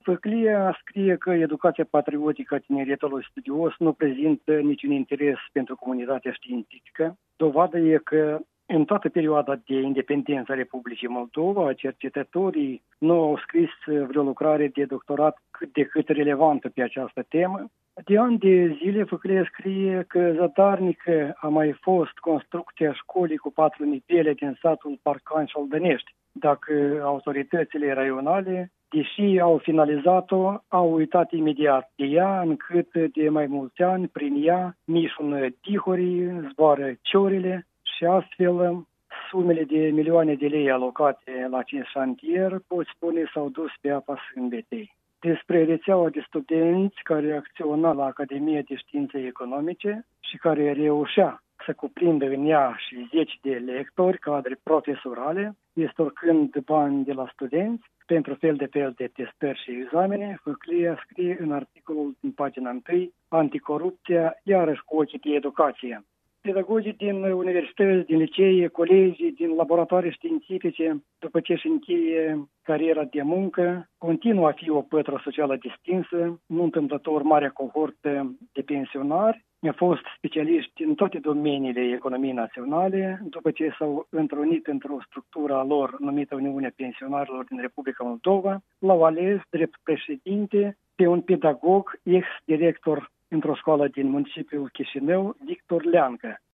Făclia scrie că educația patriotică a tineretului studios nu prezintă niciun interes pentru comunitatea științifică. Dovadă e că în toată perioada de independență a Republicii Moldova, cercetătorii nu au scris vreo lucrare de doctorat cât de cât relevantă pe această temă. De ani de zile, Făclia scrie că zadarnică a mai fost construcția școlii cu 4 nivele din satul Parcan-Șoldănești. Dacă autoritățile raionale, deși au finalizat-o, au uitat imediat de ea, încât de mai mulți ani, prin ea, mișună tihorii, zboară ciorile și astfel sumele de milioane de lei alocate la acest șantier, pot spune, s-au dus pe apa sâmbetei. Despre rețeaua de studenți care acționa la Academia de Științe Economice și care reușea să cuprindă în ea și 10 de lectori, cadre profesorale, destorcând bani de la studenți pentru fel de testări și examene, Făclia scrie în articolul din pagina 1, Anticorupția, iarăși cu ochii de educație. Pedagogii din universități, din licee, colegii, din laboratoare științifice, după ce își încheie cariera de muncă, continuă a fi o pătră socială distinsă, nu întâmplător marea cohortă de pensionari, au fost specialiști în toate domeniile economiei naționale, după ce s-au întrunit într-o structură a lor numită Uniunea Pensionarilor din Republica Moldova, l-au ales drept președinte pe un pedagog ex-director într-o școală din municipiul Chișinău, Victor Leancă.